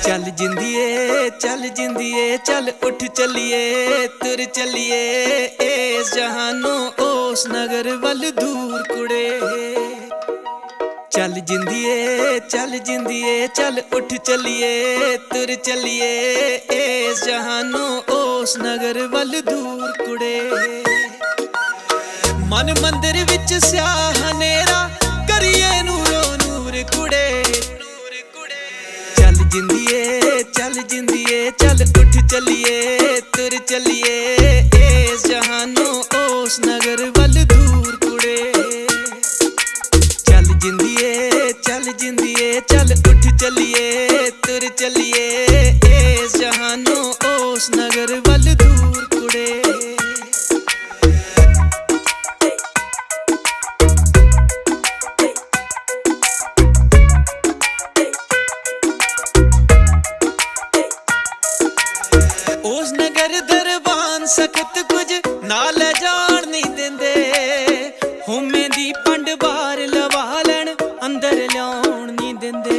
चल जिंदिए चल उठ चलिए तुर चलिए इस जहानों उस नगर वल दूर कुड़े। चल जिंदिए चल उठ चलिए तुर चलिए इस जहानों उस नगर वल दूर कुड़े। मन मंदिर विच स्याह हनेरा करिए नूरो नूर कुड़े। चल जिंदिए चल उठ चलिए तुर चलिए इस जहानों उस नगर वल दूर कुड़े। चल जिंदिए चल उठ चलिए तुर चलिए इस जहानों उस नगर वल दूर कुड़े। उस नगर दरबान सख्त कुछ नाल जान नहीं देंदे, होमे दी पंड बाहर लवा लैन अंदर ल्याउण नहीं देंदे।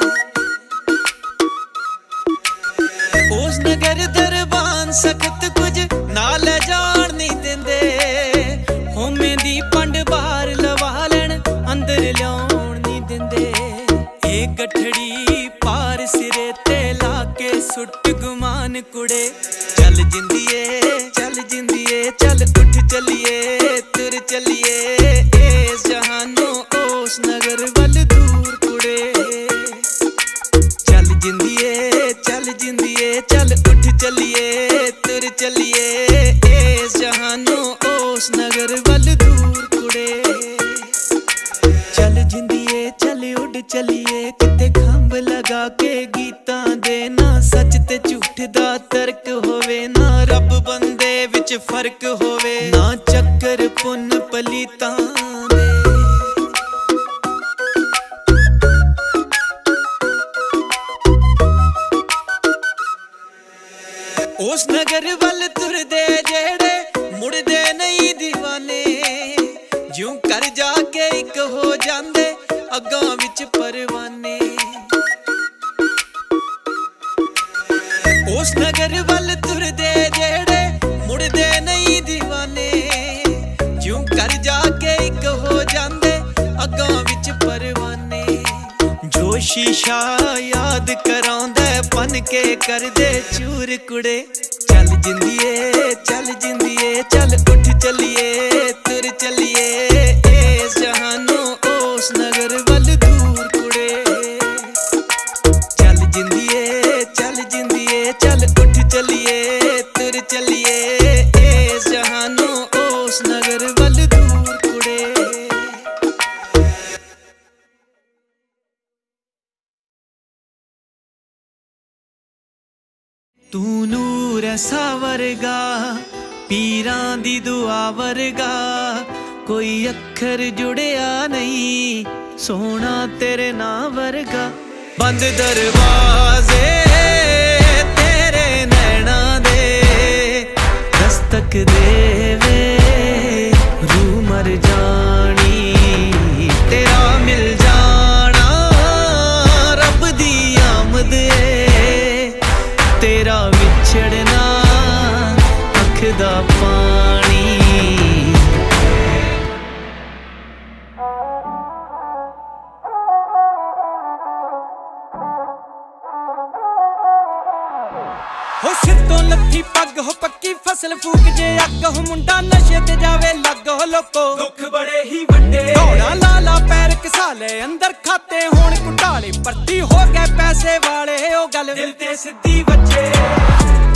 उस नगर दरबान सख्त कुछ नाल जान नहीं देंदे, होमे दी पंड बाहर लवा लैन अंदर ल्याउण नहीं देंदे। एक गठड़ी पार सिरे ते लाके सुट गुमान कुड़े। चल जिंदिए चल उठ चलिए तुर चलिए इस जहानों उस नगर वल दूर कुड़े। चल जिंदिए चल उठ चलिए तुर चलिए इस जहानों उस नगर वल दूर कुड़े। चल जिंदिए चल उड़ चलिए किते खंभ लगा के गीतां दे, ना सच ते झूठ दा तर्क होवे, ना रब बंदे विच फर्क होवे, ना चक्कर पुन पलीतां दे। उस नगर वल तुरदे जेड़े मुड़दे नहीं दीवाने, ज्यों कर जाके एक हो जांदे अग्गां विच परवाने। उस नगर वल तुरदे जेड़े मुड़दे नहीं दीवाने, ज्यों कर जाके एक हो जांदे अग्गां विच परवाने। जो शीशा याद करांदे बन के कर दे चूर कुड़े। चल जिंदिए चल उठ चलिए तुर चलिए इस जहानों उस नगर वल दूर कुड़े। चल जिंदिए चल उठ चलिए तुर चलिए इस जहानों उस नगर वल दूर कुड़े। तू नूर ऐसा वर्गा पीरां दी दुआ वर्गा, कोई अखर जुड़िया नहीं सोना तेरे ना वर्गा। बंद दरवाजे तेरे नैना दे दस्तक देवे रूह मर जानी, तेरा मिल जाना रब दी आमद तेरा विछड़ना अख दा पानी। हो सिर तो लत्थी पग हो पक्की फसल फूक जे अग हो, मुंडा नशे ते जावे लग हो लोको दुख बड़े ही वड्डे। दौड़ा लाला पैर घसाले अंदर खाते होण घुटाले, भर्ती हो गए पैसे वाले ओ गल दिल ते सिद्धी बच्चे।